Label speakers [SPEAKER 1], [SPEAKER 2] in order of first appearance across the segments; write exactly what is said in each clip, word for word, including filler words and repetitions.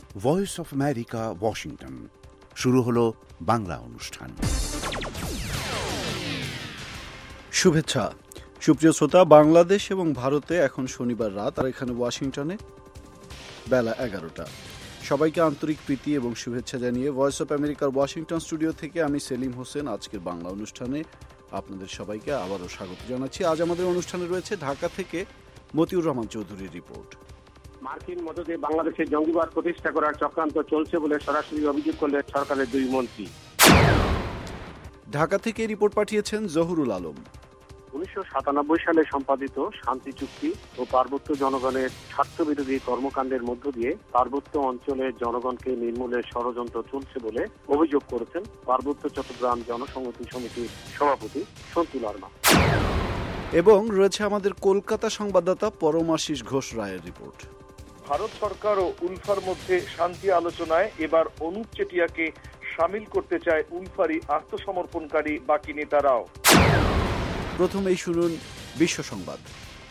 [SPEAKER 1] Voice of America, Washington. শুরু হলো বাংলা অনুষ্ঠান।
[SPEAKER 2] শুভেচ্ছা সুপ্রিয় শ্রোতা। বাংলাদেশ এবং ভারতে এখন শনিবার রাত, আর এখানে ওয়াশিংটনে বেলা এগারোটা। সবাইকে আন্তরিক প্রীতি এবং শুভেচ্ছা জানিয়ে ভয়েস অফ আমেরিকার ওয়াশিংটন স্টুডিও থেকে আমি সেলিম হোসেন আজকের বাংলা অনুষ্ঠানে আপনাদের সবাইকে আবারও স্বাগত জানাচ্ছি। আজ আমাদের অনুষ্ঠানে রয়েছে ঢাকা থেকে মতিউর রহমান চৌধুরীর রিপোর্ট।
[SPEAKER 3] মার্কিন মদদে বাংলাদেশে জঙ্গিবাদ প্রতিষ্ঠা করার চক্রান্ত চলছে বলে সরাসরি অভিযোগ করলেন সরকারের দুই মন্ত্রী।
[SPEAKER 2] ঢাকা থেকে রিপোর্ট পাঠিয়েছেন জহুরুল আলম।
[SPEAKER 3] উনিশশো সাতানব্বই সালে সম্পাদিত শান্তি চুক্তি ও পার্বত্য জনগণের স্বার্থবিরোধী কর্মকাণ্ডের মধ্য দিয়ে পার্বত্য অঞ্চলের জনগণকে নির্মূলের ষড়যন্ত্র চলছে বলে অভিযোগ করেছেন পার্বত্য চট্টগ্রাম জনসংহতি সমিতির সভাপতি সন্তু লারমা।
[SPEAKER 2] এবং রয়েছে আমাদের কলকাতা সংবাদদাতা পরমাশিস ঘোষ রায়ের রিপোর্ট।
[SPEAKER 4] ভারত সরকার ও উলফার মধ্যে শান্তি আলোচনায় এবার অনুপ চেটিয়াকে শামিল করতে চায় উলফারি আত্মসমর্পণকারী বাকি নেতারাও।
[SPEAKER 2] প্রথমেই শুনুন বিশ্ব সংবাদ।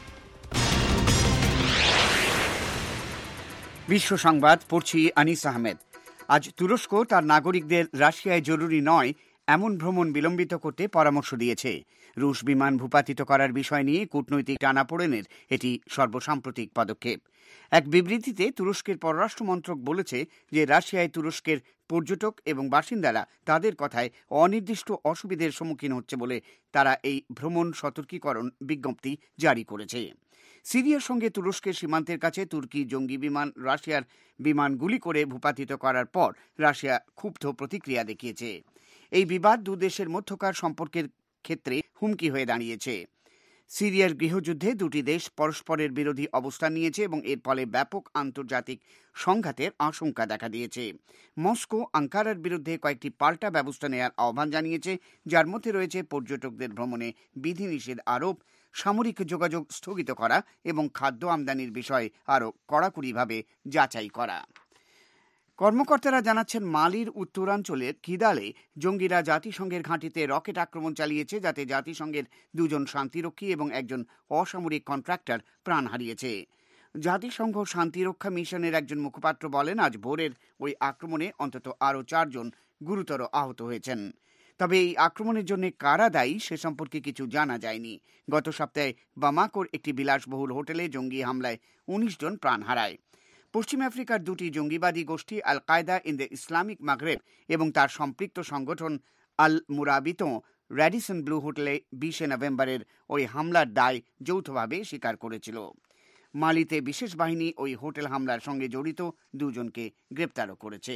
[SPEAKER 5] বিশ্ব সংবাদ পড়ছি আনিস আহমেদ। আজ তুরস্ক তার নাগরিকদের রাশিয়ায় জরুরি নয় এমন ভ্রমণ বিলম্বিত করতে পরামর্শ দিয়েছে। রুশ বিমান ভূপাতিত করার বিষয় নিয়ে কূটনৈতিক টানাপোড়েনের এটি সর্বসাম্প্রতিক পদক্ষেপ। এক বিবৃতিতে তুরস্কের পররাষ্ট্র মন্ত্রক বলেছে যে রাশিয়ায় তুরস্কের পর্যটক এবং বাসিন্দারা তাদের কথায় অনির্দিষ্ট অসুবিধার সম্মুখীন হচ্ছে বলে তারা এই ভ্রমণ সতর্কীকরণ বিজ্ঞপ্তি জারি করেছে। সিরিয়ার সঙ্গে তুরস্কের সীমান্তের কাছে তুর্কি জঙ্গি বিমান রাশিয়ার বিমান গুলি করে ভূপাতিত করার পর রাশিয়া ক্ষুব্ধ প্রতিক্রিয়া দেখিয়েছে। এই বিবাদ দুদেশের মধ্যকার সম্পর্কের ক্ষেত্রে হুমকি হয়ে দাঁড়িয়েছে। সিরিয়ার গৃহযুদ্ধে দুটি দেশ পরস্পরের বিরোধী অবস্থান নিয়েছে এবং এর ফলে ব্যাপক আন্তর্জাতিক সংঘাতের আশঙ্কা দেখা দিয়েছে। মস্কো আঙ্কারার বিরুদ্ধে কয়েকটি পাল্টা ব্যবস্থা নেওয়ার আহ্বান জানিয়েছে, যার মধ্যে রয়েছে পর্যটকদের ভ্রমণে বিধিনিষেধ আরোপ, সামরিক যোগাযোগ স্থগিত করা এবং খাদ্য আমদানির বিষয়ে আরও কড়াকড়িভাবে যাচাই করা। কর্মকর্তারা জানাচ্ছেন মালির উত্তরাঞ্চলের কিদালে জঙ্গিরা জাতিসংঘের ঘাঁটিতে রকেট আক্রমণ চালিয়েছে, যাতে জাতিসংঘের দুজন শান্তিরক্ষী এবং একজন অসামরিক কন্ট্রাক্টর প্রাণ হারিয়েছে। জাতিসংঘ শান্তিরক্ষা মিশনের একজন মুখপাত্র বলেন, আজ ভোরের ওই আক্রমণে অন্তত আরও চারজন গুরুতর আহত হয়েছেন। তবে এই আক্রমণের জন্য কারা দায়ী সে সম্পর্কে কিছু জানা যায়নি। গত সপ্তাহে বামাকোর একটি বিলাসবহুল হোটেলে জঙ্গি হামলায় উনিশ জন প্রাণ হারায়। পশ্চিম আফ্রিকার দুটি জঙ্গিবাদী গোষ্ঠী আল কায়দা ইন দ্য ইসলামিক মাগরেব এবং তার সম্পৃক্ত সংগঠন আল মুরাবিতো র্যাডিসন ব্লু হোটেলে বিশে নভেম্বরের ওই হামলার দায় যৌথভাবে স্বীকার করেছিল। মালিতে বিশেষ বাহিনী ওই হোটেল হামলার সঙ্গে জড়িত দুজনকে গ্রেপ্তারও করেছে।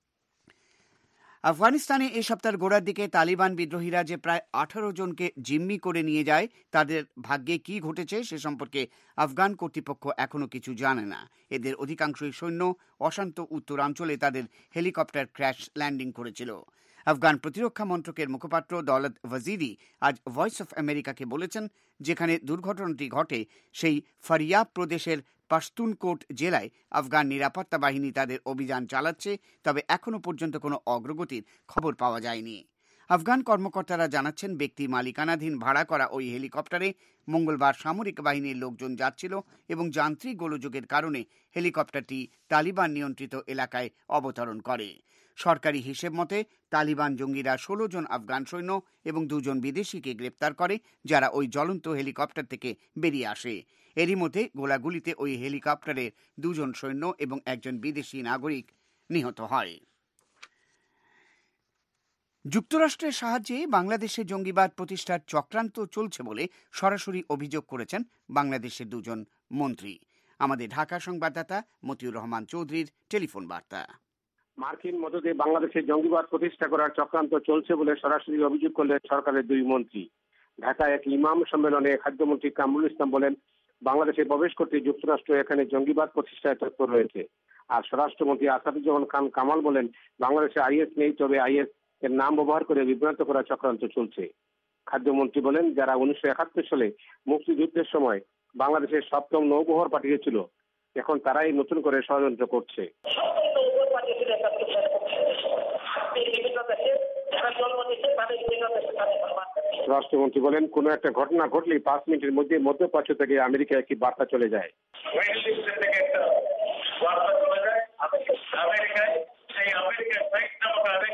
[SPEAKER 5] আফগানিস্তানে এ সপ্তাহের গোড়ার দিকে তালিবান বিদ্রোহীরা যে প্রায় আঠারো জনকে জিম্মি করে নিয়ে যায়, তাদের ভাগ্যে কি ঘটেছে সে সম্পর্কে আফগান কর্তৃপক্ষ এখনও কিছু জানে না। এদের অধিকাংশই সৈন্য অশান্ত উত্তরাঞ্চলে তাদের হেলিকপ্টার ক্র্যাশ ল্যান্ডিং করেছিল। আফগান প্রতিরক্ষা মন্ত্রকের মুখপাত্র দৌলত ওয়াজিরি আজ ভয়েস অফ আমেরিকাকে বলেছেন, যেখানে দুর্ঘটনাটি ঘটে সেই ফারিয়াব প্রদেশের পাশতুনকোট জেলায় আফগান নিরাপত্তা বাহিনী তাদের অভিযান চালাচ্ছে, তবে এখনও পর্যন্ত কোনো অগ্রগতির খবর পাওয়া যায়নি। আফগান কর্মকর্তারা জানাচ্ছেন, ব্যক্তি মালিকানাধীন ভাড়া করা ওই হেলিকপ্টারে মঙ্গলবার সামরিক বাহিনীর লোকজন যাচ্ছিল এবং যান্ত্রিক গোলযোগের কারণে হেলিকপ্টারটি তালিবান নিয়ন্ত্রিত এলাকায় অবতরণ করে। সরকারি হিসেব মতে তালিবান জঙ্গিরা ষোলো জন আফগান সৈন্য এবং দুজন বিদেশিকে গ্রেপ্তার করে, যারা ওই জ্বলন্ত হেলিকপ্টার থেকে বেরিয়ে আসে। এরই মধ্যে গোলাগুলিতে ওই হেলিকপ্টারের দুজন সৈন্য এবং একজন বিদেশি নাগরিক নিহত হয়। যুক্তরাষ্ট্রের সাহায্যে বাংলাদেশে জঙ্গিবাদ প্রতিষ্ঠার চক্রান্ত চলছে বলে সরাসরি অভিযোগ করেছেন বাংলাদেশের দুজন মন্ত্রী। আমাদের ঢাকা সংবাদদাতা মতিউর রহমান চৌধুরীর টেলিফোন বার্তা।
[SPEAKER 3] মার্কিন মদদে বাংলাদেশে জঙ্গিবাদ প্রতিষ্ঠা করার চক্রান্ত চলছে বলে সরাসরি অভিযোগ করলেন সরকারের দুই মন্ত্রী। ঢাকায় এক ইমাম সম্মেলনে খাদ্যমন্ত্রী কামরুল ইসলাম বলেন, বাংলাদেশে প্রবেশ করতে যুক্তরাষ্ট্র এখানে জঙ্গিবাদ প্রতিষ্ঠায় তৎপর রয়েছে। আর স্বরাষ্ট্রমন্ত্রী আসাদুজ্জামান খান কামাল বলেন, বাংলাদেশে আইএস নেই, তবে আইএস এর নাম ব্যবহার করে বিভ্রান্ত করার চক্রান্ত চলছে। খাদ্যমন্ত্রী বলেন, যারা উনিশশো একাত্তর সালে মুক্তিযুদ্ধের সময় বাংলাদেশের সপ্তম নৌবহর পাঠিয়েছিল, এখন তারাই নতুন করে ষড়যন্ত্র করছে। রাষ্ট্রমন্ত্রী বলেন, কোন একটা ঘটনা ঘটলেই পাঁচ মিনিটের মধ্যে মধ্যপ্রাচ্য থেকে আমেরিকা একটি বার্তা চলে যায়।
[SPEAKER 6] আমেরিকায় সেই আমেরিকার ফ্যাক্টটা মোতাবেক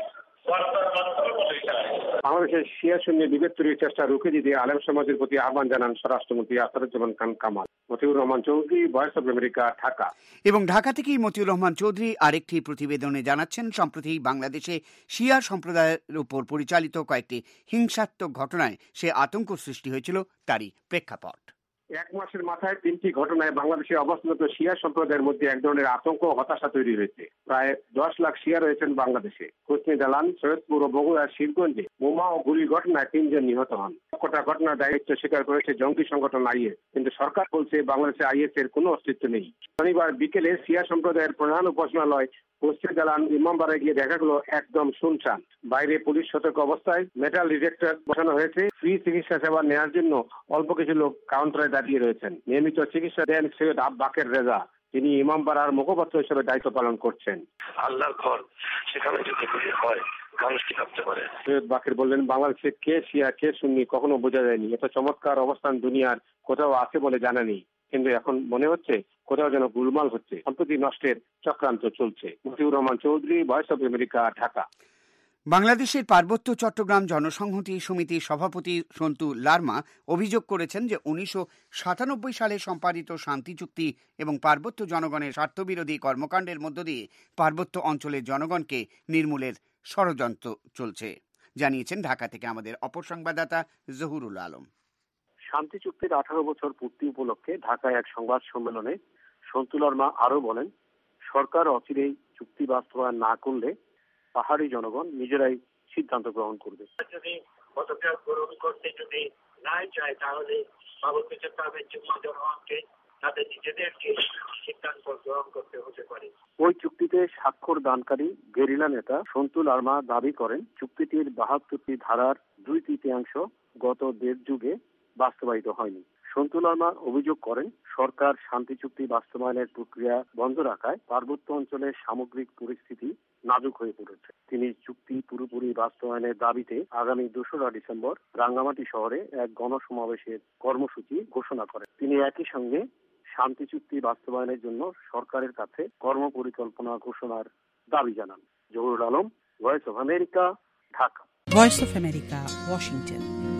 [SPEAKER 3] বাংলাদেশের শিয়া সুন্নি বিভেদ তৈরির চেষ্টা রুখে দিতে আলেম সমাজের প্রতি আহ্বান জানান স্বরাষ্ট্রমন্ত্রী Asaduzzaman Khan Kamal. Motiur Rahman Chowdhury, voice of America, Dhaka.
[SPEAKER 5] এবং ঢাকা থেকেই মতিউর রহমান চৌধুরী আরেকটি প্রতিবেদনে জানাচ্ছেন, সম্প্রতি বাংলাদেশে শিয়া সম্প্রদায়ের উপর পরিচালিত কয়েকটি হিংসাত্মক ঘটনায় সে আতঙ্ক সৃষ্টি হয়েছিল, তারই প্রেক্ষাপট।
[SPEAKER 3] এক মাসের মাথায় তিনটি ঘটনায় বাংলাদেশে অবস্থানত শিয়া সম্প্রদায়ের মধ্যে এক ধরনের আতঙ্ক ও হতাশা তৈরি হয়েছে। প্রায় দশ লাখ শিয়া রয়েছেন বাংলাদেশে। কোচনি দালান, সৈয়দপুর ও বগুড়ার শিবগঞ্জে বোমা ও গুলি ঘটনায় তিনজন নিহত হন। কটা ঘটনার দায়িত্ব স্বীকার করেছে জঙ্গি সংগঠন আইএস, কিন্তু সরকার বলছে বাংলাদেশে আইএস এর কোনো অস্তিত্ব নেই। শনিবার বিকেলে শিয়া সম্প্রদায়ের প্রধান উপাসনালয় কোচনি দালান ইমামবাড়ায় গিয়ে দেখা গেল একদম শুনশান। বাইরে পুলিশ সতর্ক অবস্থায় মেটাল ডিটেক্টর বসানো হয়েছে। ফ্রি চিকিৎসা সেবা নেওয়ার জন্য অল্প কিছু লোক কাউন্টারে দাঁড়িয়ে রয়েছেন। নিয়মিত চিকিৎসা দেন সৈয়দ বাকের রেজা, তিনি ইমামবাড়ার মুখপাত্র হিসেবে দায়িত্ব পালন করছেন।
[SPEAKER 6] আল্লাহর ঘর, সেখানে যদি গুলি হয় মানুষ কি ভাবতে পারে?
[SPEAKER 3] সৈয়দ বাকের বললেন, বাংলাদেশে কে শিয়া কে সুন্নি কখনো বোঝা যায়নি। এত চমৎকার অবস্থান দুনিয়ার কোথাও আছে বলে জানা নেই, কিন্তু এখন মনে হচ্ছে কোথাও যেন গোলমাল হচ্ছে, সম্প্রতি নষ্টের চক্রান্ত চলছে। Motiur Rahman Chowdhury, voice of America, Dhaka.
[SPEAKER 5] বাংলাদেশের পার্বত্য চট্টগ্রাম জনসংহতি সমিতির সভাপতি সন্তু লারমা অভিযোগ করেছেন যে উনিশশো সাতানব্বই সালে সম্পাদিত শান্তি চুক্তি এবং পার্বত্য জনগণের স্বার্থবিরোধী কর্মকাণ্ডের মধ্য দিয়ে পার্বত্য অঞ্চলের জনগণকে নির্মূলের ষড়যন্ত্র চলছে, জানিয়েছেন ঢাকা থেকে আমাদের অপর সংবাদদাতা জহুরুল আলম।
[SPEAKER 7] শান্তি চুক্তির আঠারো বছর পূর্তি উপলক্ষে ঢাকায় এক সংবাদ সম্মেলনে সন্তু লারমা আরো বলেন, সরকার অচিরেই চুক্তি বাস্তবায়ন না করলে পাহাড়ি জনগণ নিজেরাই সিদ্ধান্ত গ্রহণ করবে।
[SPEAKER 6] যদি পদক্ষেপ গ্রহণ করতে যদি না চায়, তাহলে পার্বত্য চট্টগ্রামের জনগণকে তাদের নিজেদেরকে সিদ্ধান্ত গ্রহণ করতে হতে পারে।
[SPEAKER 7] ওই চুক্তিতে স্বাক্ষর দানকারী গেরিলা নেতা সন্তু লারমা দাবি করেন, চুক্তিটির বাহাত্তরটি ধারার দুই তৃতীয়াংশ গত দেড় যুগে বাস্তবায়িত হয়নি। সন্তু লারমা অভিযোগ করেন, সরকার শান্তি চুক্তি বাস্তবায়নের প্রক্রিয়া বন্ধ রাখায় পার্বত্য অঞ্চলের সামগ্রিক পরিস্থিতি নাজুক হয়ে পড়েছে। তিনি চুক্তি পুরোপুরি বাস্তবায়নের দাবিতে আগামী দোসরা ডিসেম্বর রাঙ্গামাটি শহরে এক গণসমাবেশের কর্মসূচি ঘোষণা করেন। তিনি একই সঙ্গে শান্তি চুক্তি বাস্তবায়নের জন্য সরকারের কাছে কর্মপরিকল্পনা ঘোষণার দাবি জানান। Zahurul Alam, voice of America, Dhaka.
[SPEAKER 8] Voice of America, Washington.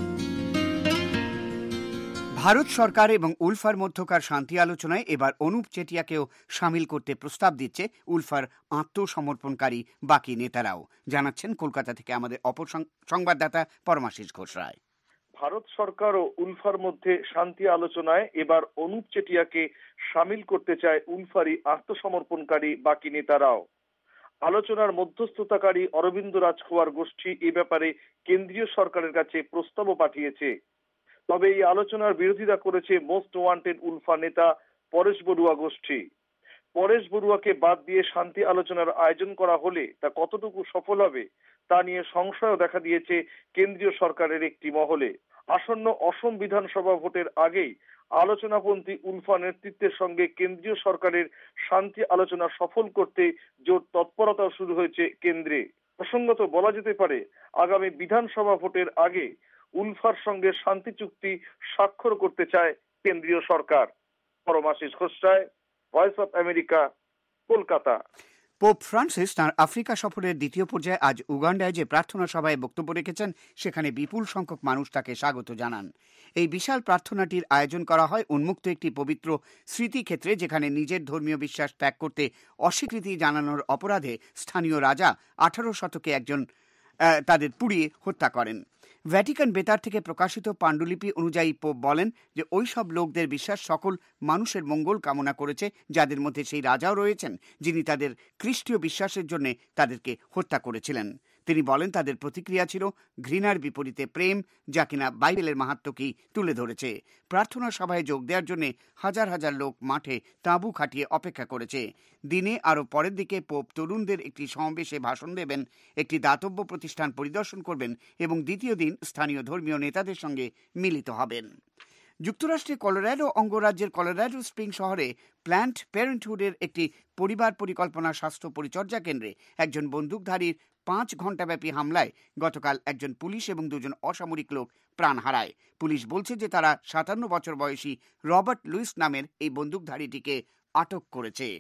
[SPEAKER 5] Bharat সরকার এবং উলফার মধ্যকার শান্তি আলোচনায় এবার অনুপ চেটিয়াকেও সামিল করতে প্রস্তাব দিচ্ছে উলফার আত্মসমর্পণকারী বাকি নেতারাও, জানাচ্ছেন কলকাতা থেকে আমাদের অপর সংবাদদাতা পরমাশিস ঘোষ রায়।
[SPEAKER 4] ভারত সরকার ও উলফার মধ্যে শান্তি আলোচনায় এবার অনুপ চেটিয়াকে সামিল করতে চায় উলফারি আত্মসমর্পণকারী বাকি নেতারাও। আলোচনার মধ্যস্থতাকারী অরবিন্দ রাজখোয়ার গোষ্ঠী এ ব্যাপারে কেন্দ্রীয় সরকারের কাছে প্রস্তাবও পাঠিয়েছে। তবে এই আলোচনার বিরোধিতা করেছে মোস্ট ওয়ান্টেড উলফা নেতা পরেশ বড়ুয়া গোষ্ঠী। পরেশ বড়ুয়াকে বাদ দিয়ে শান্তি আলোচনার আয়োজন করা হলে তা কতটুকু সফল হবে তা নিয়ে সংশয় দেখা দিয়েছে কেন্দ্রীয় সরকারের একটি মহলে। আসন্ন অসম বিধানসভা ভোটের আগেই আলোচনাপন্থী উলফা নেতৃত্বের সঙ্গে কেন্দ্রীয় সরকারের শান্তি আলোচনা সফল করতে জোর তৎপরতা শুরু হয়েছে কেন্দ্রে। প্রসঙ্গত বলা যেতে পারে, আগামী বিধানসভা ভোটের আগে উলফার সঙ্গে শান্তি চুক্তি স্বাক্ষর করতে চায় কেন্দ্রীয় সরকার। Paramashis Ghosh Roy, voice of America, Kolkata.
[SPEAKER 5] Pope Francis তাঁর আফ্রিকা সফরের দ্বিতীয় পর্যায়ে আজ উগান্ডায় যে প্রার্থনা সভায় বক্তব্য রেখেছেন, সেখানে বিপুল সংখ্যক মানুষ তাকে স্বাগত জানান। এই বিশাল প্রার্থনাটির আয়োজন করা হয় উন্মুক্ত একটি পবিত্র স্মৃতিক্ষেত্রে, যেখানে নিজের ধর্মীয় বিশ্বাস ত্যাগ করতে অস্বীকৃতি জানানোর অপরাধে স্থানীয় রাজা আঠারো শতকে একজন তাদের পুড়িয়ে হত্যা করেন। ভ্যাটিকান বেতার থেকে প্রকাশিত পাণ্ডুলিপি অনুযায়ী পোপ বলেন যে ওই সব লোকদের বিশ্বাস সকল মানুষের মঙ্গল কামনা করেছে, যাদের মধ্যে সেই রাজাও রয়েছেন যিনি তাদের খ্রিস্টীয় বিশ্বাসের জন্য তাদেরকে হত্যা করেছিলেন। তিনি বলেন তাদের প্রতিক্রিয়া ছিল ঘৃণার বিপরীতে প্রেম, যা কিনা বাইবেলের মাহাত্ম্যকেই তুলে ধরেছে। প্রার্থনা সভায় যোগ দেওয়ার জন্য হাজার হাজার লোক মাঠে তাঁবু খাটিয়ে অপেক্ষা করেছে। দিনে আরও পরের দিকে পোপ তরুণদের একটি সমাবেশে ভাষণ দেবেন, একটি দাতব্য প্রতিষ্ঠান পরিদর্শন করবেন এবং দ্বিতীয় দিন স্থানীয় ধর্মীয় নেতাদের সঙ্গে মিলিত হবেন। যুক্তরাষ্ট্রের কলোরাডো অঙ্গরাজ্যের কলোরাডো স্প্রিং শহরে প্ল্যান্ড প্যারেন্টহুডের একটি পরিবার পরিকল্পনা স্বাস্থ্য পরিচর্যা কেন্দ্রে একজন বন্দুকধারীর পাঁচ ঘণ্টাব্যাপী হামলায় গতকাল একজন পুলিশ এবং দুজন অসামরিক লোক প্রাণ হারায়। পুলিশ বলছে যে তারা সাতান্ন বছর বয়সী রবার্ট লুইস নামের এই বন্দুকধারীটিকে আটক করেছে।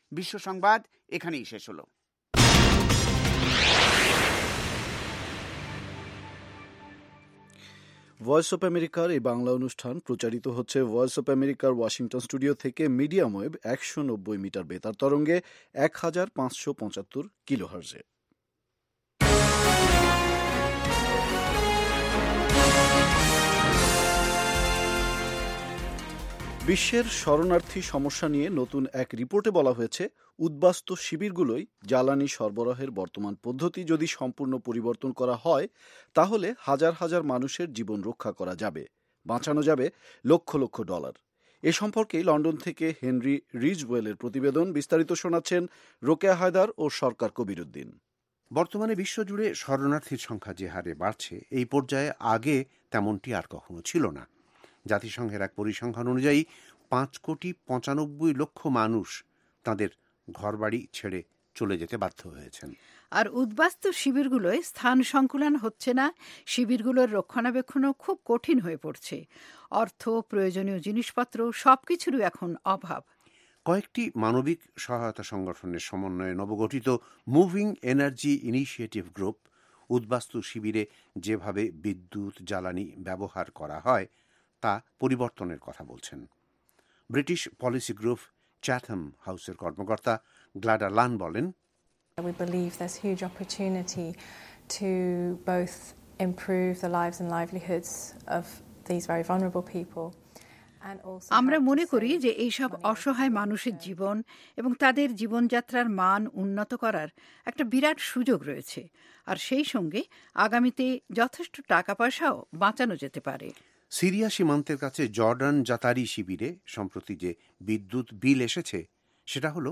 [SPEAKER 5] বিশ্ব সংবাদ এখানেই শেষ হলো।
[SPEAKER 2] ভয়েস অফ আমেরিকার এই বাংলা অনুষ্ঠান প্রচারিত হচ্ছে ভয়েস অফ আমেরিকার ওয়াশিংটন স্টুডিও থেকে মিডিয়াম ওয়েভ একশো নব্বই মিটার বেতার তরঙ্গে এক হাজার পাঁচশো পঁচাত্তর কিলোহার্জে। বিশ্বের শরণার্থী সমস্যা নিয়ে নতুন এক রিপোর্টে বলা হয়েছে, উদ্বাস্তু শিবিরগুলোই জ্বালানি সরবরাহের বর্তমান পদ্ধতি যদি সম্পূর্ণ পরিবর্তন করা হয় তাহলে হাজার হাজার মানুষের জীবন রক্ষা করা যাবে, বাঁচানো যাবে লক্ষ লক্ষ ডলার। এ সম্পর্কে লন্ডন থেকে হেনরি রিজওয়েলের প্রতিবেদন। বিস্তারিত শোনাচ্ছেন রোকেয়া হায়দার ও সরকার কবিরুদ্দিন।
[SPEAKER 1] বর্তমানে বিশ্বজুড়ে শরণার্থীর সংখ্যা যে হারে বাড়ছে, এই পর্যায়ে আগে তেমনটি আর কখনো ছিল না। জাতিসংঘের এক পরিসংখ্যান অনুযায়ী পাঁচ কোটি পঁচানব্বই লক্ষ মানুষ তাদের ঘরবাড়ি ছেড়ে চলে যেতে বাধ্য হয়েছেন।
[SPEAKER 8] আর উদ্বাস্তু শিবিরগুলোয় স্থান সংকুলান হচ্ছে না, শিবিরগুলোর রক্ষণাবেক্ষণও খুব কঠিন হয়ে পড়ছে। অর্থ, প্রয়োজনীয় জিনিসপত্র সবকিছুরই এখন অভাব।
[SPEAKER 1] কয়েকটি মানবিক সহায়তা সংগঠনের সমন্বয়ে নবগঠিত মুভিং এনার্জি ইনিশিয়েটিভ গ্রুপ উদ্বাস্তু শিবিরে যেভাবে বিদ্যুৎ জ্বালানি ব্যবহার করা হয় তা পরিবর্তনের কথা বলছেন। ব্রিটিশ পলিসি গ্রুপ চ্যাথম হাউসের কর্মকর্তা গ্লাডা লান বলেন,
[SPEAKER 9] We believe there's huge opportunity to both improve the lives and livelihoods of these very vulnerable people.
[SPEAKER 8] আমরা মনে করি যে এইসব অসহায় মানুষের জীবন এবং তাদের জীবনযাত্রার মান উন্নত করার একটা বিরাট সুযোগ রয়েছে, আর সেই সঙ্গে আগামীতে যথেষ্ট টাকা পয়সাও বাঁচানো যেতে পারে।
[SPEAKER 1] সিরিয়া সীমান্তের কাছে জর্ডান জাতারি শিবিরে সম্প্রতি যে বিদ্যুৎ বিল এসেছে সেটা হলো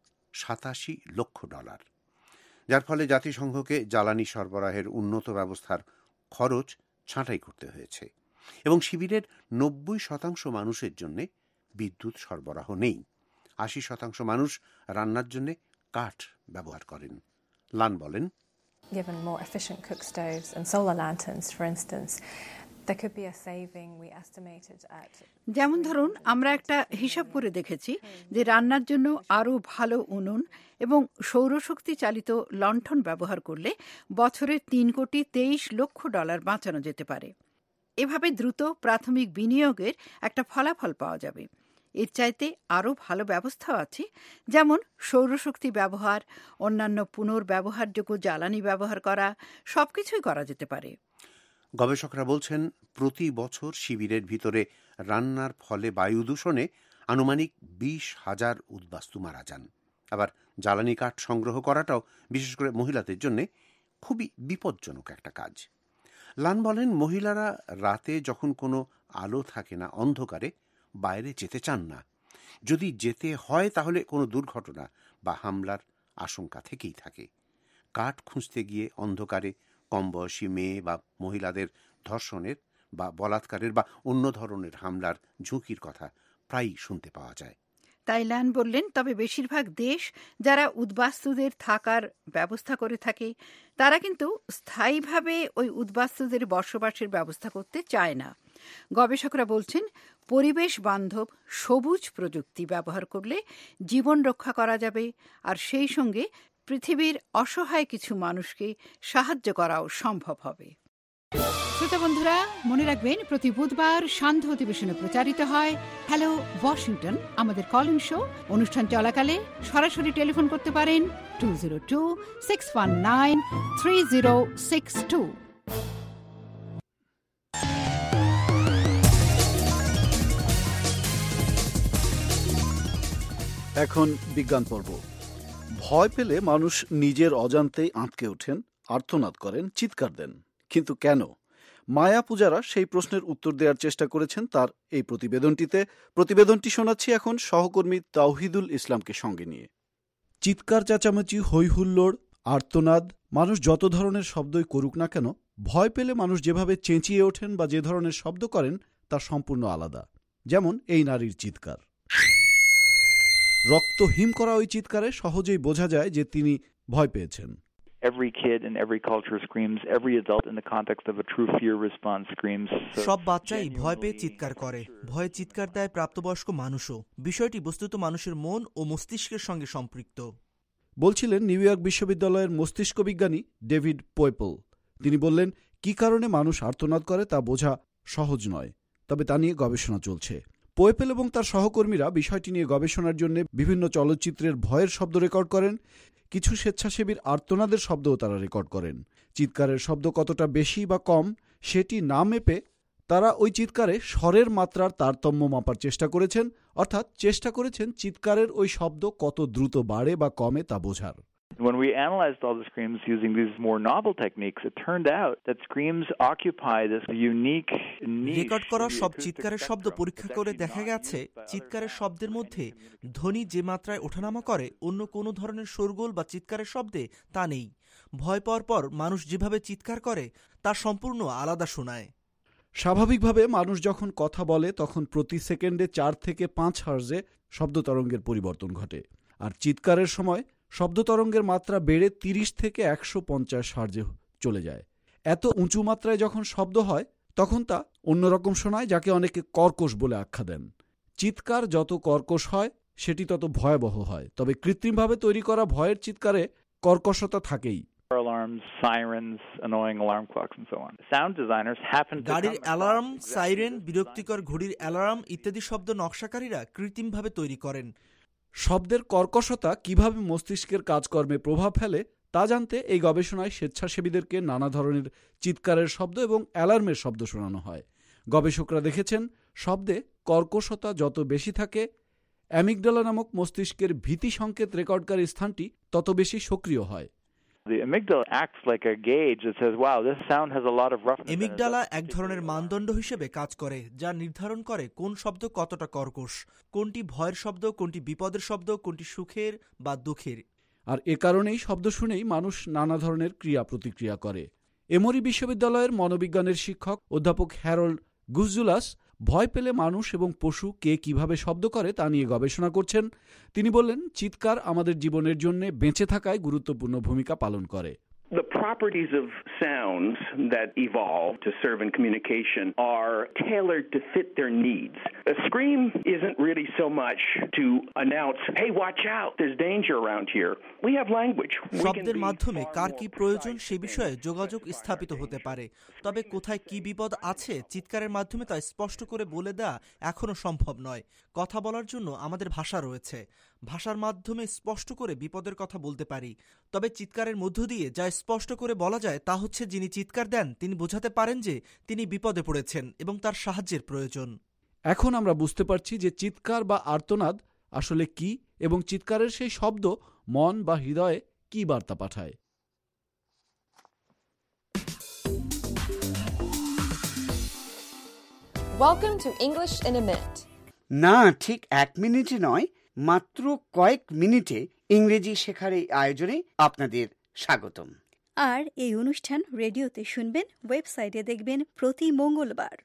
[SPEAKER 1] সাতাশি লক্ষ ডলার, যার ফলে জাতিসংঘকে জ্বালানি সরবরাহের উন্নত ব্যবস্থার খরচ ছাঁটাই করতে হয়েছে এবং শিবিরের নব্বই শতাংশ মানুষের জন্য বিদ্যুৎ সরবরাহ নেই। আশি শতাংশ মানুষ রান্নার জন্য কাঠ ব্যবহার করেন। লান বলেন,
[SPEAKER 9] Given more efficient cook stoves and solar lanterns, for instance, there could be a saving we estimated at.
[SPEAKER 8] যেমন ধরুন, আমরা একটা হিসাব করে দেখেছি যে রান্নার জন্য আরও ভালো উনুন এবং সৌরশক্তি চালিত লণ্ঠন ব্যবহার করলে বছরে তিন কোটি তেইশ লক্ষ ডলার বাঁচানো যেতে পারে। এভাবে দ্রুত প্রাথমিক বিনিয়োগের একটা ফলাফল পাওয়া যাবে। এর চাইতে আরও ভালো ব্যবস্থাও আছে, যেমন সৌরশক্তি ব্যবহার, অন্যান্য পুনর্ব্যবহারযোগ্য জ্বালানি ব্যবহার করা, সবকিছুই করা যেতে পারে।
[SPEAKER 1] গবেষকরা বলছেন, প্রতি বছর শিবিরের ভিতরে রান্নার ফলে বায়ু দূষণে আনুমানিক বিশ হাজার উদ্বাস্তু মারা যান। আবার জ্বালানি কাঠ সংগ্রহ করাটাও বিশেষ করে মহিলাদের জন্য খুবই বিপজ্জনক একটা কাজ। লান বলেন, মহিলারা রাতে যখন কোনো আলো থাকে না, অন্ধকারে বাইরে যেতে চান না। যদি যেতে হয় তাহলে কোনো দুর্ঘটনা বা হামলার আশঙ্কা থেকেই থাকে। কাঠ খুঁজতে গিয়ে অন্ধকারে কম বয়সী মেয়ে বা মহিলাদের ধর্ষণের বা বলাৎকারের বা অন্য ধরনের হামলার ঝুঁকির কথা প্রায়ই শুনতে পাওয়া যায়।
[SPEAKER 8] তাই লান বললেন, তবে বেশিরভাগ দেশ যারা উদ্বাস্তুদের থাকার ব্যবস্থা করে থাকে তারা কিন্তু স্থায়ীভাবে ওই উদ্বাস্তুদের বসবাসের ব্যবস্থা করতে চায় না। গবেষকরা বলছেন, পরিবেশ বান্ধব সবুজ প্রযুক্তি ব্যবহার করলে জীবন রক্ষা করা যাবে, আর সেই সঙ্গে পৃথিবীর অসহায় কিছু মানুষকে সাহায্য করাও সম্ভব হবে। শ্রোতা বন্ধুরা, মনে রাখবেন, প্রতি বুধবার সান্ধ্য অধিবেশনে প্রচারিত হয় হ্যালো ওয়াশিংটন, আমাদের কলিং শো। অনুষ্ঠান চলাকালে সরাসরি টেলিফোন করতে পারেন two zero two six one nine three zero six two.
[SPEAKER 2] এখন বিজ্ঞান পর্ব। ভয় পেলে মানুষ নিজের অজান্তেই আঁতকে ওঠেন, আর্তনাদ করেন, চিৎকার দেন। কিন্তু কেন? মায়া পূজারা সেই প্রশ্নের উত্তর দেওয়ার চেষ্টা করেছেন তার এই প্রতিবেদনটিতে। প্রতিবেদনটি শোনাচ্ছি এখন সহকর্মী তাওহিদুল ইসলামকে সঙ্গে নিয়ে। চিৎকার, চেঁচামেচি, হৈ হুল্লোড়, আর্তনাদ, মানুষ যত ধরনের শব্দই করুক না কেন, ভয় পেলে মানুষ যেভাবে চেঁচিয়ে ওঠেন বা যে ধরনের শব্দ করেন তা সম্পূর্ণ আলাদা। যেমন এই নারীর চিৎকার। রক্ত হিম করা ওই চিৎকারে সহজেই বোঝা যায় যে তিনি ভয় পেয়েছেন।
[SPEAKER 10] Every kid in every culture screams. Every adult in the context of a true fear response screams.
[SPEAKER 11] সব বাচ্চাই ভয় পেয়ে চিৎকার করে, ভয়ে চিৎকার দেয় প্রাপ্তবয়স্ক মানুষও। বিষয়টি বস্তুত মানুষের মন ও মস্তিষ্কের সঙ্গে সম্পৃক্ত
[SPEAKER 2] বলছিলেন নিউ ইয়র্ক বিশ্ববিদ্যালয়ের মস্তিষ্ক বিজ্ঞানী ডেভিড পোয়েপল। তিনি বললেন, কি কারণে মানুষ আর্তনাদ করে তা বোঝা সহজ নয়, তবে তা নিয়ে গবেষণা চলছে। পোয়েপল এবং তার সহকর্মীরা বিষয়টি নিয়ে গবেষণার জন্য বিভিন্ন চলচ্চিত্রের ভয়ের শব্দ রেকর্ড করেন। কিছু স্বেচ্ছাসেবীর আর্তনাদের শব্দও তারা রেকর্ড করেন। চিৎকারের শব্দ কতটা বেশি বা কম সেটি না মেপে তারা ওই চিৎকারে স্বরের মাত্রার তারতম্য মাপার চেষ্টা করেছেন, অর্থাৎ চেষ্টা করেছেন চিৎকারের ওই শব্দ কত দ্রুত বাড়ে বা কমে তা বোঝার।
[SPEAKER 10] When we analyzed all the screams using these more novel techniques, it turned out that screams occupy this unique niche.
[SPEAKER 11] Record করা সব চিৎকারের শব্দ পরীক্ষা করে দেখা গেছে চিৎকারের শব্দের মধ্যে ধ্বনি যে মাত্রায় ওঠানামা করে অন্য কোনো ধরনের শোরগোল বা চিৎকারের শব্দে তা নেই। ভয় পাওয়ার পর মানুষ যেভাবে চিৎকার করে তা সম্পূর্ণ আলাদা শোনায়।
[SPEAKER 2] স্বাভাবিকভাবে মানুষ যখন কথা বলে তখন প্রতি সেকেন্ডে চার থেকে পাঁচ হার্জে শব্দ তরঙ্গের পরিবর্তন ঘটে, আর চিৎকারের সময় শব্দ তরঙ্গের মাত্রা বেড়ে তিরিশ থেকে একশো পঞ্চাশ হার্জে চলে যায়। এত উঁচু মাত্রায় যখন শব্দ হয় তখন তা অন্যরকম শোনায়, যাকে অনেকে কর্কশ বলে আখ্যা দেন। চিৎকার যত কর্কশ হয় সেটি তত ভয়াবহ হয়, তবে কৃত্রিমভাবে তৈরি করা ভয়ের চিৎকারে কর্কশতা থাকেই।
[SPEAKER 10] Alarms, sirens, annoying alarm clocks and so on. Sound designers happen to
[SPEAKER 11] গাড়ির অ্যালার্ম, সাইরেন, বিরক্তিকর ঘড়ির অ্যালার্ম ইত্যাদি শব্দ নকশাকারীরা কৃত্রিমভাবে তৈরি করেন।
[SPEAKER 2] শব্দের কর্কশতা কিভাবে মস্তিষ্কের কাজকর্মে প্রভাব ফেলে তা জানতে এই গবেষণায় স্বেচ্ছাসেবীদেরকে নানা ধরনের চিৎকারের শব্দ এবং অ্যালার্মের শব্দ শোনানো হয়। গবেষকরা দেখেছেন শব্দে কর্কশতা যত বেশি থাকে, অ্যামিগডালা নামক মস্তিষ্কের ভীতি সংকেত রেকর্ডকারী স্থানটি তত বেশি সক্রিয় হয়।
[SPEAKER 10] The amygdala acts like a gauge that says, wow, this sound has a lot of roughness.
[SPEAKER 11] Amygdala এক ধরনের মানদণ্ড হিসেবে কাজ করে, যা নির্ধারণ করে কোন শব্দ কতটা কর্কশ, কোনটি ভয়ের শব্দ, কোনটি বিপদের শব্দ, কোনটি সুখের বা দুঃখের।
[SPEAKER 2] আর এ কারণেই শব্দ শুনেই মানুষ নানা ধরনের ক্রিয়া প্রতিক্রিয়া করে। এমরি বিশ্ববিদ্যালয়ের মনোবিজ্ঞানের শিক্ষক অধ্যাপক হ্যারল্ড গুজজুলাস ভয় পেলে মানুষ এবং পশু কে কিভাবে শব্দ করে তা নিয়ে গবেষণা করছেন। তিনি বললেন, চিৎকার আমাদের জীবনের জন্য বেঁচে থাকায় গুরুত্বপূর্ণ ভূমিকা পালন করে।
[SPEAKER 12] The properties of sounds that evolve to serve in communication are tailored to fit their needs. A scream isn't really so much to announce, hey, watch out, there's danger around here. We have language.
[SPEAKER 11] শব্দের মাধ্যমে কার কি প্রয়োজন সে বিষয়ে যোগাযোগ স্থাপিত হতে পারে, তবে কোথায় কি বিপদ আছে চিৎকারের মাধ্যমে তা স্পষ্ট করে বলে দেওয়া এখনো সম্ভব নয়। কথা বলার জন্য আমাদের ভাষা রয়েছে, ভাষার মাধ্যমে স্পষ্ট করে বিপদের কথা বলতে পারি, তবে চিৎকারের মধ্য দিয়ে যা স্পষ্ট করে বলা যায় তা হচ্ছে যিনি চিৎকার দেন তিনি বোঝাতে পারেন যে তিনি বিপদে পড়েছেন এবং তার সাহায্যের প্রয়োজন।
[SPEAKER 2] এখন আমরা বুঝতে পারছি যে চিৎকার বা আর্তনাদ আসলে কি এবং চিৎকারের সেই শব্দ মন বা হৃদয়ে কি বার্তা পাঠায়।
[SPEAKER 13] Welcome to English in a minute.
[SPEAKER 5] না, ঠিক এক মিনিটে নয়, মাত্র কয়েক মিনিটে ইংরেজি শেখার এই আয়োজনে আপনাদের স্বাগতম।
[SPEAKER 14] আর এই অনুষ্ঠান রেডিওতে শুনবেন, ওয়েবসাইটে দেখবেন প্রতি মঙ্গলবার।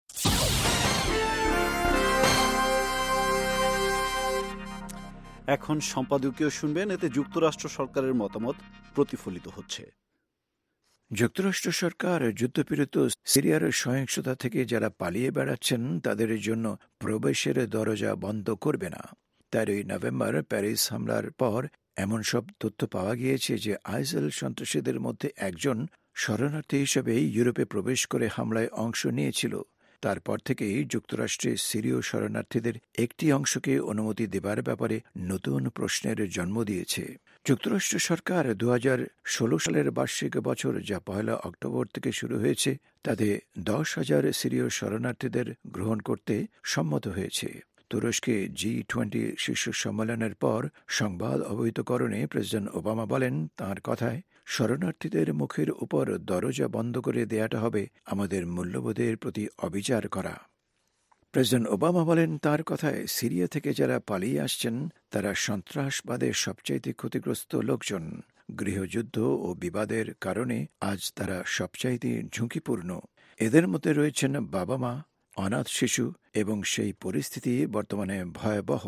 [SPEAKER 2] এখন সম্পাদকীয় শুনবেন, এতে যুক্তরাষ্ট্র সরকারের মতামত প্রতিফলিত হচ্ছে।
[SPEAKER 15] যুক্তরাষ্ট্র সরকার যুদ্ধপীড়িত সিরিয়ার সহিংসতা থেকে যারা পালিয়ে বেড়াচ্ছেন তাদের জন্য প্রবেশের দরজা বন্ধ করবে না। তেরোই নভেম্বর প্যারিস হামলার পর এমন সব তথ্য পাওয়া গিয়েছে যে আইএসএল সন্ত্রাসীদের মধ্যে একজন শরণার্থী হিসেবে ইউরোপে প্রবেশ করে হামলায় অংশ নিয়েছিল। তারপর থেকেই যুক্তরাষ্ট্রে সিরীয় শরণার্থীদের একটি অংশকে অনুমতি দেবার ব্যাপারে নতুন প্রশ্নের জন্ম দিয়েছে। যুক্তরাষ্ট্র সরকার দু হাজার ষোলো সালের বার্ষিক বছর, যা পয়লা অক্টোবর থেকে শুরু হয়েছে, তাতে দশ হাজার সিরীয় শরণার্থীদের গ্রহণ করতে সম্মত হয়েছে। তুরস্কে জি টোয়েন্টি শীর্ষ সম্মেলনের পর সংবাদ অবহিতকরণে প্রেসিডেন্ট ওবামা বলেন, তাঁর কথায় শরণার্থীদের মুখের উপর দরজা বন্ধ করে দেয়াটা হবে আমাদের মূল্যবোধের প্রতি অবিচার করা। প্রেসিডেন্ট ওবামা বলেন, তার কথায় সিরিয়া থেকে যারা পালিয়ে আসছেন তারা সন্ত্রাসবাদের সবচাইতে ক্ষতিগ্রস্ত লোকজন। গৃহযুদ্ধ ও বিবাদের কারণে আজ তারা সবচাইতে ঝুঁকিপূর্ণ। এদের মধ্যে রয়েছেন বাবা মা, অনাথ শিশু, এবং সেই পরিস্থিতি বর্তমানে ভয়াবহ।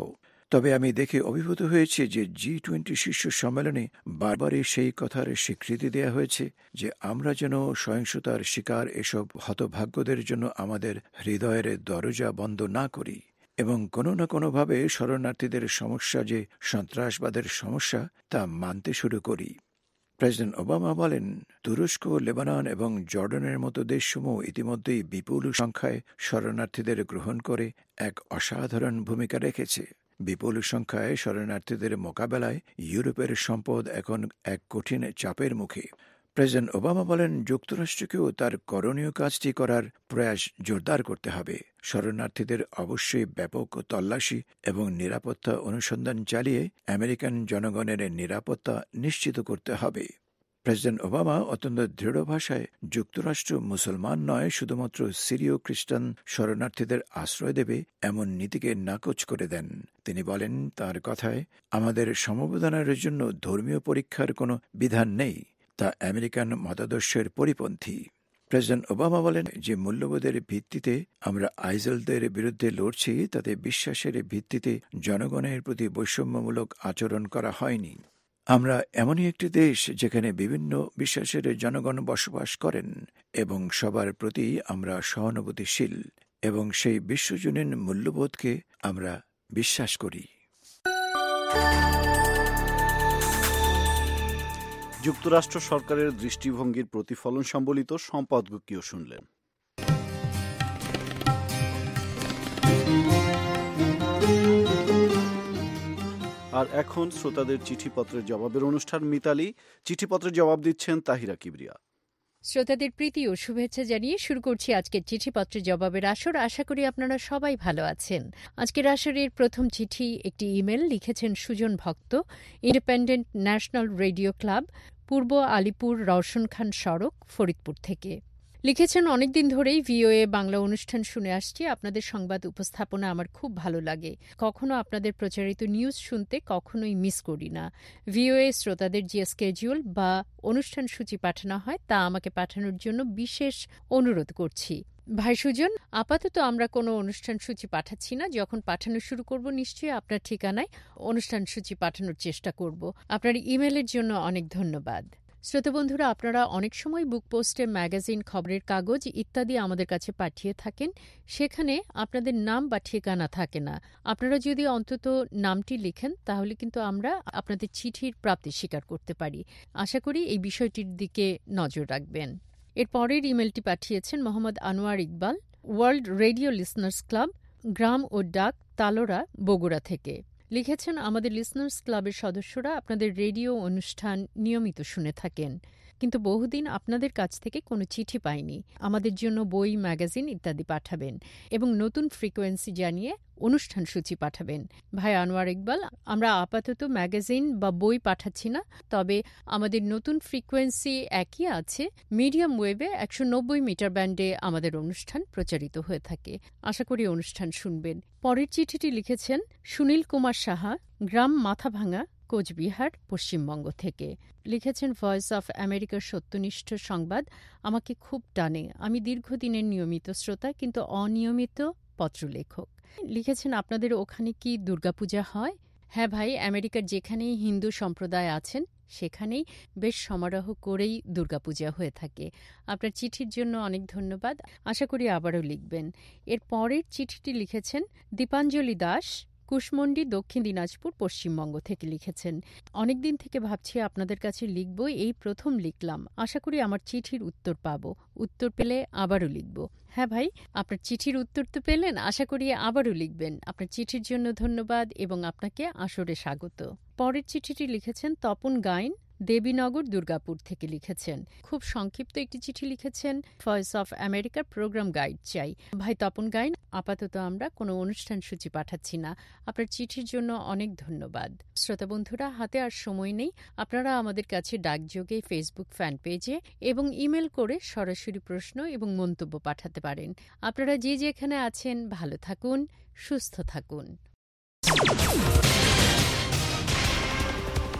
[SPEAKER 15] তবে আমি দেখে অভিভূত হয়েছি যে জি টোয়েন্টি শীর্ষ সম্মেলনে বারবারই সেই কথার স্বীকৃতি দেওয়া হয়েছে যে আমরা যেন সহিংসতার শিকার এসব হতভাগ্যদের জন্য আমাদের হৃদয়ের দরজা বন্ধ না করি এবং কোনো না কোনোভাবে শরণার্থীদের সমস্যা যে সন্ত্রাসবাদের সমস্যা তা মানতে শুরু করি। প্রেসিডেন্ট ওবামা বলেন, তুরস্ক, লেবানন এবং জর্ডানের মতো দেশসমূহ ইতিমধ্যেই বিপুল সংখ্যায় শরণার্থীদের গ্রহণ করে এক অসাধারণ ভূমিকা রেখেছে। বিপুল সংখ্যায় শরণার্থীদের মোকাবেলায় ইউরোপের সম্পদ এখন এক কঠিন চাপের মুখে। প্রেসিডেন্ট ওবামা বলেন, যুক্তরাষ্ট্রকেও তার করণীয় কাজটি করার প্রয়াস জোরদার করতে হবে। শরণার্থীদের অবশ্যই ব্যাপক তল্লাশি এবং নিরাপত্তা অনুসন্ধান চালিয়ে আমেরিকান জনগণের নিরাপত্তা নিশ্চিত করতে হবে। প্রেসিডেন্ট ওবামা অত্যন্ত দৃঢ় ভাষায় যুক্তরাষ্ট্র মুসলমান নয়, শুধুমাত্র সিরীয় খ্রিস্টান শরণার্থীদের আশ্রয় দেবে এমন নীতিকে নাকচ করে দেন। তিনি বলেন, তার কথায়, আমাদের সমবেদনার জন্য ধর্মীয় পরীক্ষার কোনো বিধান নেই, তা আমেরিকান মতাদর্শের পরিপন্থী। প্রেসিডেন্ট ওবামা বলেন যে মূল্যবোধের ভিত্তিতে আমরা আইসেলদের বিরুদ্ধে লড়ছি, তাতে বিশ্বাসের ভিত্তিতে জনগণের প্রতি বৈষম্যমূলক আচরণ করা হয়নি। আমরা এমনই একটি দেশ যেখানে বিভিন্ন বিশ্বাসের জনগণ বসবাস করেন এবং সবার প্রতি আমরা সহানুভূতিশীল এবং সেই বিশ্বজনীন মূল্যবোধকে আমরা বিশ্বাস করি।
[SPEAKER 2] যুক্তরাষ্ট্র সরকারের দৃষ্টিভঙ্গির প্রতিফলন সম্বলিত সম্পাদকীয় শুনলেন। আর এখন শ্রোতাদের চিঠিপত্রের জবাবের অনুষ্ঠান। মিতালি, চিঠিপত্রের জবাব দিচ্ছেন তাহিরা কিবরিয়া।
[SPEAKER 16] শ্রোতাদের প্রীতি ও শুভেচ্ছা জানিয়ে শুরু করছি আজকের চিঠিপত্রের জবাবের আসর। আশা করি আপনারা সবাই ভালো আছেন। আজকের আসরের প্রথম চিঠি একটি ইমেল লিখেছেন সুজন ভক্ত, ইন্ডিপেন্ডেন্ট ন্যাশনাল রেডিও ক্লাব, পূর্ব আলিপুর রওশন খান সড়ক, ফরিদপুর থেকে। লিখেছেন, অনেকদিন ধরেই ভিওএ বাংলা অনুষ্ঠান শুনে আসছি। আপনাদের সংবাদ উপস্থাপনা আমার খুব ভালো লাগে। কখনো আপনাদের প্রচারিত নিউজ শুনতে কখনোই মিস করি না। ভিওএ শ্রোতাদের যে স্কেডিউল বা অনুষ্ঠান সূচি পাঠানো হয় তা আমাকে পাঠানোর জন্য বিশেষ অনুরোধ করছি। ভাই সুজন, আপাতত আমরা কোনো অনুষ্ঠান সূচি পাঠাচ্ছি না। যখন পাঠানো শুরু করব নিশ্চয়ই আপনার ঠিকানায় অনুষ্ঠান সূচি পাঠানোর চেষ্টা করব। আপনার ইমেলের জন্য অনেক ধন্যবাদ। শ্রোতাবন্ধুরা, আপনারা অনেক সময় বুক পোস্টে, ম্যাগাজিন, খবরের কাগজ ইত্যাদি আমাদের কাছে পাঠিয়ে থাকেন। সেখানে আপনাদের নাম বা ঠিকানা থাকে না। আপনারা যদি অন্তত নামটি লিখেন তাহলে কিন্তু আমরা আপনাদের চিঠির প্রাপ্তি স্বীকার করতে পারি। আশা করি এই বিষয়টির দিকে নজর রাখবেন। এর পরের ইমেলটি পাঠিয়েছেন Mohammad Anwar Iqbal, world radio listeners club, গ্রাম ও ডাক, তালোড়া, বগুড়া থেকে। লিখেছেন, আমাদের লিসনার্স ক্লাবের সদস্যরা আপনাদের রেডিও অনুষ্ঠান নিয়মিত শুনে থাকেন, কিন্তু বহুদিন আপনাদের কাছ থেকে কোনো চিঠি পাইনি। আমাদের জন্য বই, ম্যাগাজিন ইত্যাদি পাঠাবেন এবং নতুন ফ্রিকোয়েন্সি জানিয়ে অনুষ্ঠান সূচি পাঠাবেন। ভাই আনোয়ার ইকবাল, আমরা আপাতত ম্যাগাজিন বা বই পাঠাচ্ছি না, তবে আমাদের নতুন ফ্রিকোয়েন্সি একই আছে। মিডিয়াম ওয়েভে একশো নব্বই মিটার ব্যান্ডে আমাদের অনুষ্ঠান প্রচারিত হয়ে থাকে। আশা করি অনুষ্ঠান শুনবেন। পরের চিঠিটি লিখেছেন সুনীল কুমার সাহা, গ্রাম মাথাভাঙা, কোচবিহার, পশ্চিমবঙ্গ থেকে। লিখেছেন, ভয়েস অফ আমেরিকার সত্যনিষ্ঠ সংবাদ আমাকে খুব টানে। আমি দীর্ঘদিনের নিয়মিত শ্রোতা, কিন্তু অনিয়মিত পত্রলেখক। লিখেছেন, আপনাদের ওখানে কি দুর্গাপূজা হয়? হ্যাঁ ভাই, আমেরিকার যেখানেই হিন্দু সম্প্রদায় আছেন সেখানেই বেশ সমারোহ করেই দুর্গাপূজা হয়ে থাকে। আপনার চিঠির জন্য অনেক ধন্যবাদ। আশা করি আবারও লিখবেন। এর পরের চিঠিটি লিখেছেন দীপাঞ্জলি দাস, কুশমন্ডি, দক্ষিণ দিনাজপুর, পশ্চিমবঙ্গ থেকে। লিখেছেন, অনেকদিন থেকে ভাবছি আপনাদের কাছে লিখব, এই প্রথম লিখলাম। আশা করি আমার চিঠির উত্তর পাব। উত্তর পেলে আবারও লিখব। হ্যাঁ ভাই, আপনার চিঠির উত্তর তো পেলেন, আশা করি আবারও লিখবেন। আপনার চিঠির জন্য ধন্যবাদ এবং আপনাকে আসরে স্বাগত। পরের চিঠিটি লিখেছেন তপন গাইন, দেবীনগর, দুর্গাপুর থেকে। লিখেছেন, খুব সংক্ষিপ্ত একটি চিঠি লিখেছেন, ভয়েস অফ আমেরিকার প্রোগ্রাম গাইড চাই। ভাই তপন গাইন, আপাতত আমরা কোনো অনুষ্ঠান সূচি পাঠাচ্ছি না। আপনার চিঠির জন্য অনেক ধন্যবাদ। শ্রোতা বন্ধুরা, হাতে আর সময় নেই। আপনারা আমাদের কাছে ডাকযোগে, ফেসবুক ফ্যান পেজে এবং ইমেল করে সরাসরি প্রশ্ন এবং মন্তব্য পাঠাতে পারেন। আপনারা যে যেখানে আছেন ভালো থাকুন, সুস্থ থাকুন।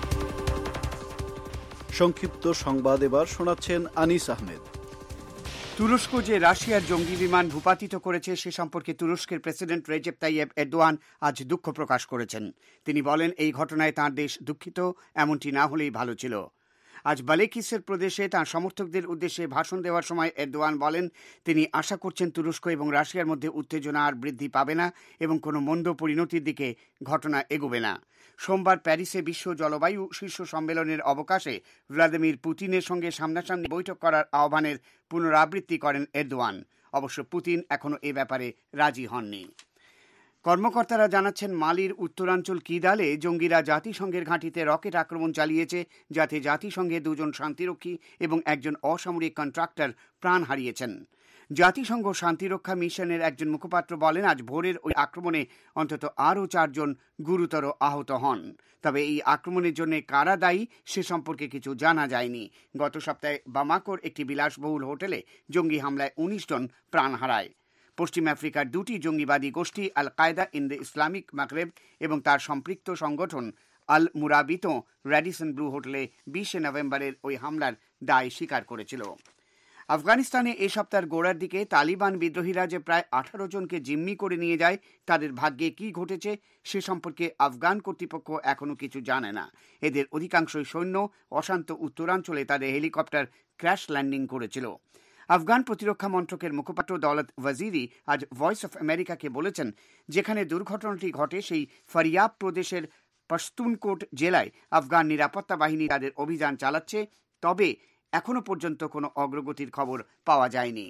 [SPEAKER 2] সংক্ষিপ্ত সংবাদ এবার শোনাচ্ছেন আনিস আহমেদ।
[SPEAKER 5] তুরস্ক যে রাশিয়ার জঙ্গি বিমান ভূপাতিত করেছে সে সম্পর্কে তুরস্কের প্রেসিডেন্ট রেজেপ তাইয়েপ এরদোয়ান আজ দুঃখ প্রকাশ করেছেন। তিনি বলেন, এই ঘটনায় তাঁর দেশ দুঃখিত, এমনটি না হলেই ভালো ছিল। আজ বালেকিসের প্রদেশে তাঁর সমর্থকদের উদ্দেশ্যে ভাষণ দেওয়ার সময় এরদোয়ান বলেন, তিনি আশা করছেন তুরস্ক এবং রাশিয়ার মধ্যে উত্তেজনা আর বৃদ্ধি পাবে না এবং কোনো মন্দ পরিণতির দিকে ঘটনা এগোবে না। সোমবার প্যারিসে বিশ্ব জলবায়ু শীর্ষ সম্মেলনের অবকাশে ভ্লাদিমির পুতিনের সঙ্গে সামনাসামনি বৈঠক করার আহ্বানের পুনরাবৃত্তি করেন এরদোয়ান। অবশ্য পুতিন এখনও এ ব্যাপারে রাজি হননি। কর্মকর্তারা জানাচ্ছেন, মালির উত্তরাঞ্চল কিদালে জঙ্গিরা জাতিসংঘের ঘাঁটিতে রকেট আক্রমণ চালিয়েছে, যাতে জাতিসংঘের দুজন শান্তিরক্ষী এবং একজন অসামরিক কন্ট্রাক্টর প্রাণ হারিয়েছেন। জাতিসংঘ শান্তিরক্ষা মিশনের একজন মুখপাত্র বলেন, আজ ভোরের ওই আক্রমণে অন্তত আরও চারজন গুরুতর আহত হন। তবে এই আক্রমণের জন্য কারা দায়ী সে সম্পর্কে কিছু জানা যায়নি। গত সপ্তাহে বামাকোর একটি বিলাসবহুল হোটেলে জঙ্গি হামলায় উনিশ জন প্রাণ হারায়। পশ্চিম আফ্রিকার দুটি জঙ্গিবাদী গোষ্ঠী আল কায়দা ইন দ্য ইসলামিক মাগরেব এবং তার সম্পৃক্ত সংগঠন আল মুরাবিত র্যাডিসন ব্লু হোটেলে বিশে নভেম্বরের ওই হামলার দায় স্বীকার করেছিল। আফগানিস্তানে এ সপ্তাহের গোড়ার দিকে তালিবান বিদ্রোহীরা যে প্রায় আঠারো জনকে জিম্মি করে নিয়ে যায়, তাদের ভাগ্যে কি ঘটেছে সে সম্পর্কে আফগান কর্তৃপক্ষ এখনও কিছু জানে না। এদের অধিকাংশই সৈন্য অশান্ত উত্তরাঞ্চলে তাদের হেলিকপ্টার ক্র্যাশ ল্যান্ডিং করেছিল। আফগান প্রতিরক্ষা মন্ত্রকের মুখপাত্র দৌলত ওয়াজিরি আজ ভয়েস অফ আমেরিকাকে বলেছেন, যেখানে দুর্ঘটনাটি ঘটে সেই ফারিয়াব প্রদেশের পশতুনকোট জেলায় আফগান নিরাপত্তা বাহিনী তাদের অভিযান চালাচ্ছে, তবে এখনো পর্যন্ত কোনো অগ্রগতির খবর পাওয়া যায়নি।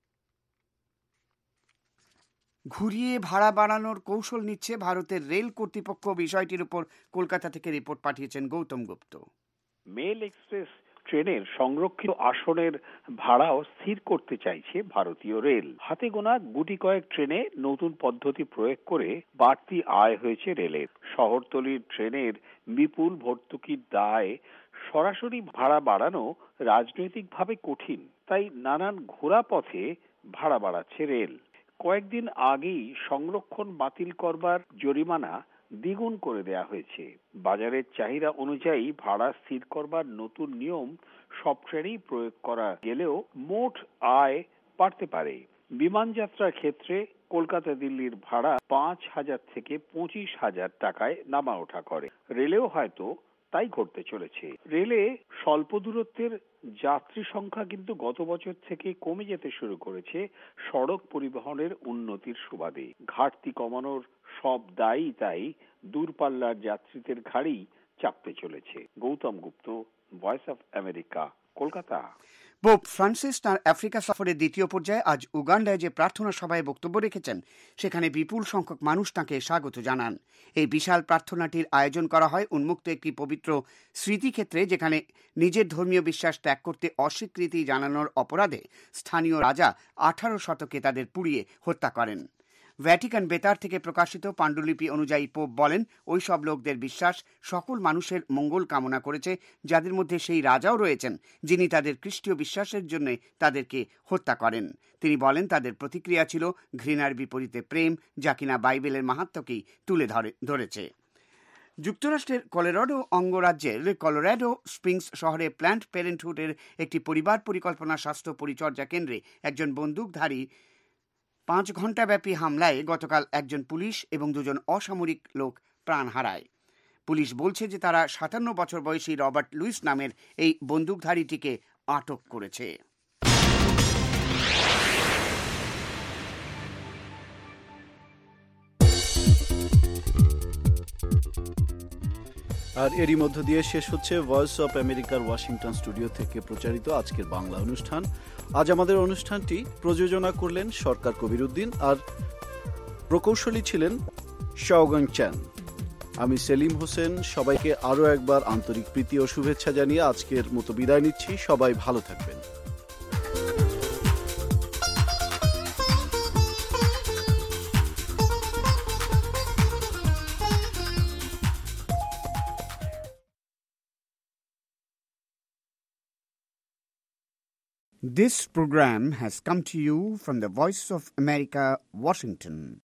[SPEAKER 5] ঘুরিয়ে ভাড়া বাড়ানোর কৌশল নিচ্ছে ভারতের রেল কর্তৃপক্ষ। বিষয়টির উপর কলকাতা থেকে রিপোর্ট পাঠিয়েছেন গৌতম গুপ্ত।
[SPEAKER 17] মেল এক্সপ্রেস ট্রেনের সংরক্ষিত আসনের ভাড়াও স্থির করতে চাইছে ভারতীয় রেল। হাতে গোনা গুটি কয়েক ট্রেনে নতুন পদ্ধতি প্রয়োগ করে বাড়তি আয় হয়েছে রেলের। শহরতলির ট্রেনের বিপুল ভর্তুকির দায় সরাসরি ভাড়া বাড়ানো রাজনৈতিকভাবে কঠিন, তাই নানান ঘোরা পথে ভাড়া বাড়াচ্ছে রেল। কয়েকদিন আগেই সংরক্ষণ বাতিল করবার জরিমানা দ্বিগুণ করে দেয়া হয়েছে। বাজারের চাহিদা অনুযায়ী ভাড়া স্থির করবার নতুন নিয়ম সব ট্রেনেই প্রয়োগ করা গেলেও মোট আয় বাড়তে পারে। বিমান যাত্রার ক্ষেত্রে কলকাতা দিল্লির ভাড়া পাঁচ হাজার থেকে পঁচিশ হাজার টাকায় নামা ওঠা করে। রেলেও হয়তো তাই ঘটতে চলেছে। রেলে স্বল্প দূরত্বের যাত্রী সংখ্যা কিন্তু গত বছর থেকে কমে যেতে শুরু করেছে সড়ক পরিবহনের উন্নতির সুবাদে। ঘাটতি কমানোর সব দায়ী তাই দূরপাল্লার যাত্রীদের ঘাড়েই চাপতে চলেছে। Gautam Gupta, voice of America, Kolkata.
[SPEAKER 5] Pope Francis তাঁর আফ্রিকা সফরের দ্বিতীয় পর্যায়ে আজ উগান্ডায় যে প্রার্থনা সভায় বক্তব্য রেখেছেন, সেখানে বিপুল সংখ্যক মানুষ তাঁকে স্বাগত জানান। এই বিশাল প্রার্থনাটির আয়োজন করা হয় উন্মুক্ত একটি পবিত্র স্মৃতিক্ষেত্রে, যেখানে নিজের ধর্মীয় বিশ্বাস ত্যাগ করতে অস্বীকৃতি জানানোর অপরাধে স্থানীয় রাজা আঠারো শতকে তাদের পুড়িয়ে হত্যা করেন। ভ্যাটিকান বেতার থেকে প্রকাশিত পাণ্ডুলিপি অনুযায়ী পোপ বলেন, ওই সব লোকদের বিশ্বাস সকল মানুষের মঙ্গল কামনা করেছে, যাদের মধ্যে সেই রাজাও রয়েছেন যিনি তাদের খ্রিস্টীয় বিশ্বাসের জন্য তাদেরকে হত্যা করেন। তিনি বলেন, তাদের প্রতিক্রিয়া ছিল ঘৃণার বিপরীতে প্রেম, যা কিনা বাইবেলের মাহাত্ম্যকেই তুলে ধরে ধরেছে। যুক্তরাষ্ট্রের কলোরাডো অঙ্গরাজ্যের কলোরাডো স্প্রিংস শহরে প্ল্যান্ড প্যারেন্টহুডের একটি পরিবার পরিকল্পনা স্বাস্থ্য পরিচর্যা কেন্দ্রে একজন বন্দুকধারী পাঁচ ঘণ্টাব্যাপী হামলায় গতকাল একজন পুলিশ এবং দুজন অসামরিক লোক প্রাণ হারায়। পুলিশ বলছে যে তারা সাতান্ন বছর বয়সী রবার্ট লুইস নামের এই বন্দুকধারীটিকে আটক করেছে।
[SPEAKER 2] আর এরই মধ্য দিয়ে শেষ হচ্ছে ভয়েস অফ আমেরিকার ওয়াশিংটন স্টুডিও থেকে প্রচারিত আজকের বাংলা অনুষ্ঠান। আজ আমাদের অনুষ্ঠানটি প্রযোজনা করলেন সরকার কবির উদ্দিন, আর প্রকৌশলী ছিলেন শাওগাং চ্যান। আমি সেলিম হোসেন সবাইকে আরও একবার আন্তরিক প্রীতি ও শুভেচ্ছা জানিয়ে আজকের মতো বিদায় নিচ্ছি। সবাই ভালো থাকবেন।
[SPEAKER 5] This program has come to you from the Voice of America, Washington.